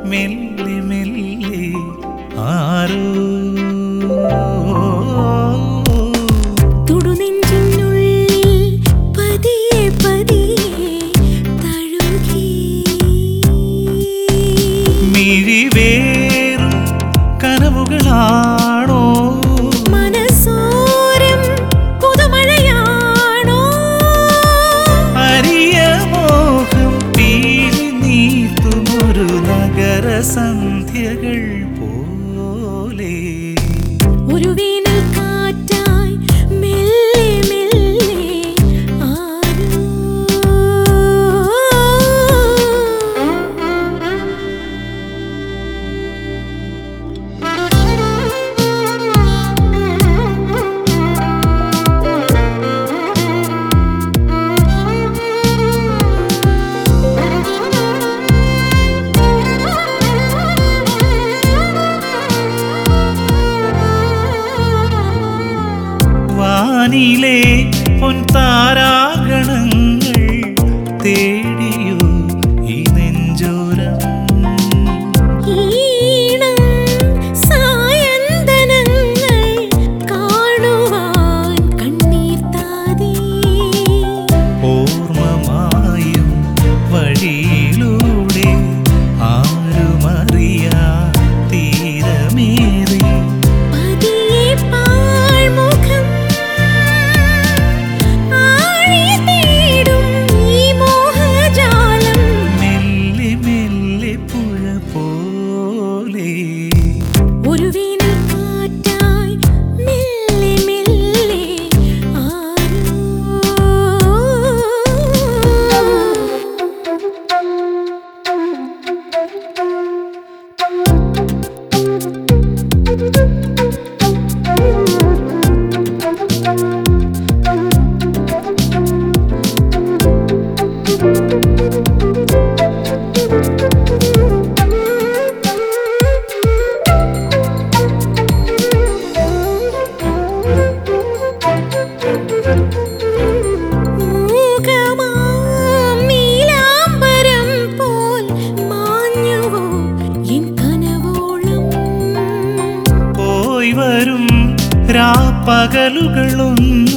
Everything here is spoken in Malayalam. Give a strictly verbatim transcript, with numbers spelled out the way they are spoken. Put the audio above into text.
മെല്ലെ മെല്ലെ ആരോ മിഴിവേറും കനവുകളാണോ മനസ്സോരം പുതുമഴയാണോ അരിയ മോഹം പീലി നീർത്തുമൊരു നഗര സന്ധ്യകൾ പോലെ ഒരു വേനൽ കാറ്റായി മെല്ലെ മെല്ലെ ആരോ വാനിലെ പൊൻതാരാഗണങ്ങൾ തേടിയോ ഈ നെഞ്ചോരം ഈണം സായന്തനങ്ങൾ കാണുവാൻ കണ്ണീർ താതി ഓർമ്മമായും വഴിയിലൂടെ ആരുമറിയാ തീരമേറി പതിയെ പാഴ്മുഖം ആഴി തേടും ഈ മോഹജാലം മെല്ലെ മെല്ലെ പുഴ പോലെ ഒരു വേനൽ കാറ്റായി മെല്ലെ മെല്ലെ ആരോ മൂകമാം നീലാംബരം പോൽ മാഞ്ഞുവോ എൻ കനവോളം പോയി വരും രാപ്പകലുകളൊന്നും